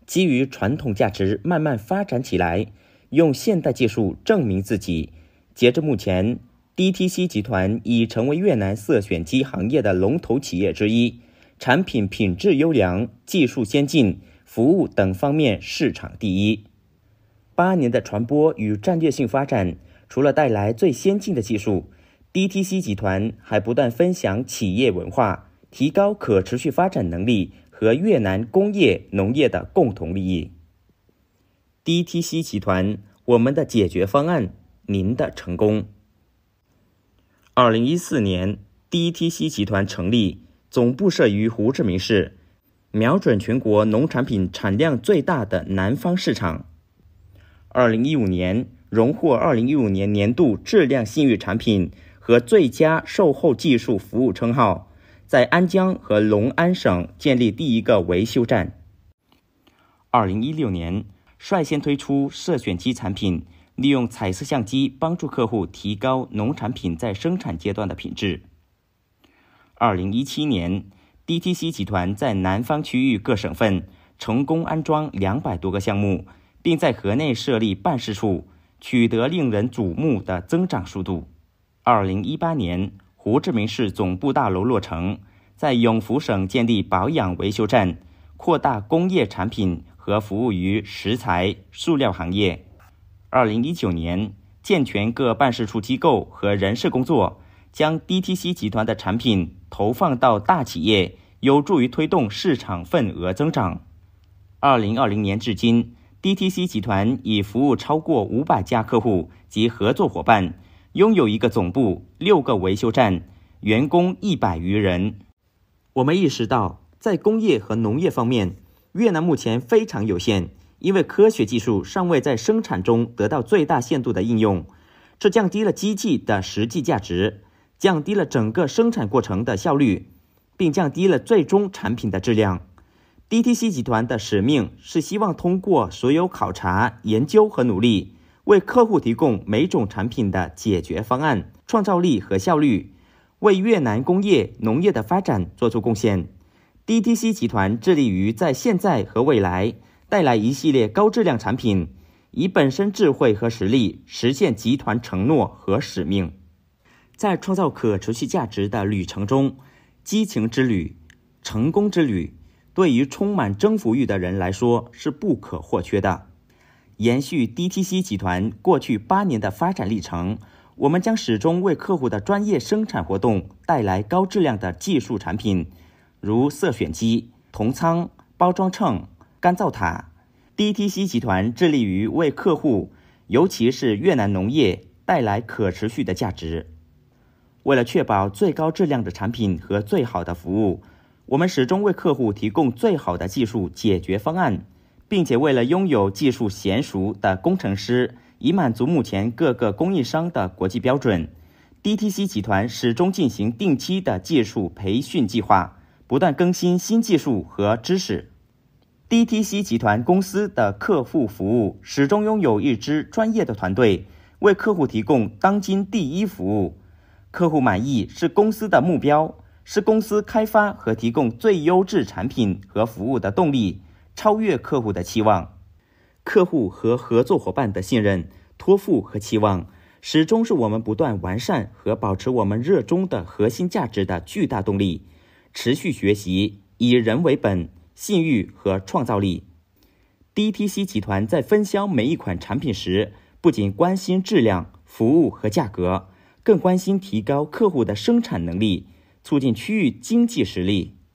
基于传统价值慢慢发展起来，用现代技术证明自己。截至目前， DTC 集团已成为越南色选机行业的龙头企业之一，产品品质优良，技术先进，服务等方面市场第一。8年的传播与战略性发展，除了带来最先进的技术， DTC 集团还不断分享企业文化，提高可持续发展能力和越南工业农业的共同利益。DTC 集团，我们的解决方案，您的成功。2014年 DTC 集团成立，总部设于胡志明市，瞄准全国农产品产量最大的南方市场。2015年荣获2015年年度质量信誉产品和最佳售后技术服务称号，在安江和隆安省建立第一个维修站。2016年率先推出色选机产品，利用彩色相机帮助客户提高农产品在生产阶段的品质。2017年 DTC 集团在南方区域各省份成功安装200多个项目，并在河内设立办事处，取得令人瞩目的增长速度。2018年胡志明市总部大楼落成，在永福省建立保养维修站，扩大工业产品和服务于石材、塑料行业。2019年健全各办事处机构和人事工作，将 DTC 集团的产品投放到大企业，有助于推动市场份额增长。2020年至今， DTC 集团已服务超过500家客户及合作伙伴，拥有1个总部、6个维修站，员工100余人。我们意识到，在工业和农业方面，越南目前非常有限，因为科学技术尚未在生产中得到最大限度的应用，这降低了机器的实际价值，降低了整个生产过程的效率，并降低了最终产品的质量。DTC 集团的使命是希望通过所有考察、研究和努力，为客户提供每种产品的解决方案、创造力和效率，为越南工业、农业的发展做出贡献。DTC 集团致力于在现在和未来带来一系列高质量产品，以本身智慧和实力实现集团承诺和使命。在创造可持续价值的旅程中，激情之旅、成功之旅，对于充满征服欲的人来说是不可或缺的。延续 DTC 集团过去8年的发展历程，我们将始终为客户的专业生产活动带来高质量的技术产品，如色选机、铜仓、包装秤、干燥塔。DTC 集团致力于为客户，尤其是越南农业带来可持续的价值。为了确保最高质量的产品和最好的服务，我们始终为客户提供最好的技术解决方案，并且为了拥有技术娴熟的工程师，以满足目前各个供应商的国际标准， DTC 集团始终进行定期的技术培训计划，不断更新新技术和知识。DTC 集团公司的客户服务始终拥有一支专业的团队，为客户提供当今第一服务。客户满意是公司的目标，是公司开发和提供最优质产品和服务的动力，超越客户的期望。客户和合作伙伴的信任、托付和期望，始终是我们不断完善和保持我们热衷的核心价值的巨大动力。持续学习，以人为本，信誉和创造力。DTC 集团在分销每一款产品时，不仅关心质量、服务和价格，更关心提高客户的生产能力，促进区域经济实力。